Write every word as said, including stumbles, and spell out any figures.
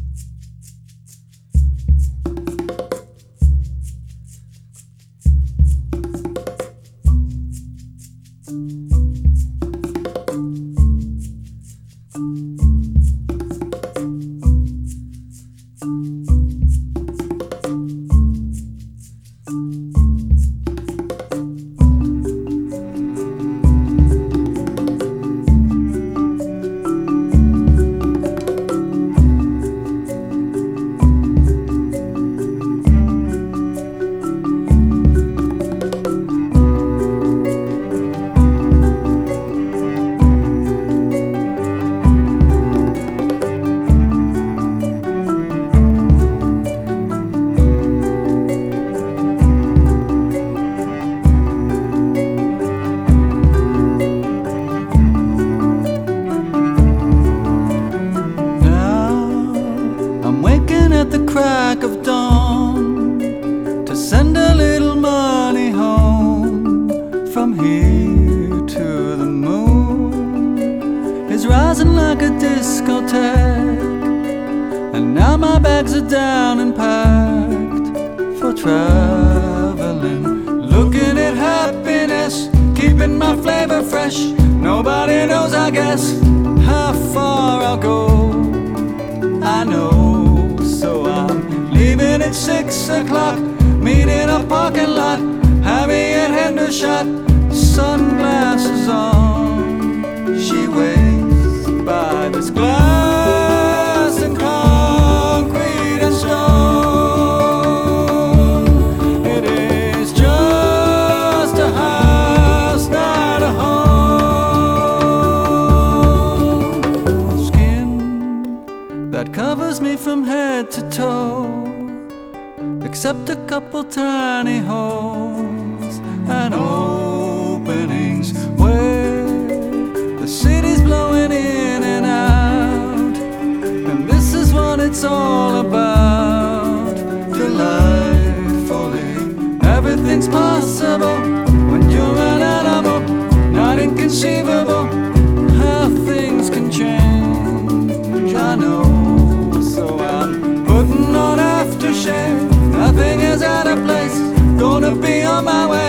At the crack of dawn to send a little money home from here to the moon is rising like a discotheque, and now my bags are down and packed for traveling, looking at happiness, keeping my flavor fresh. Nobody knows, I guess, how far I'll go. I know. So I'm leaving at six o'clock, meet in a parking lot, Harry and Hendershot, sunglasses on. She waits by this glass and concrete and stone. It is just a house, not a home. Skin that covers me from head to toe, except a couple tiny holes and openings where the city's blowing in and out. And this is what it's all about. Delightfully, everything's possible when you're an animal. Not inconceivable how things can change. I know. So I'm putting on aftershave. Nothing is out of place. Gonna be on my way.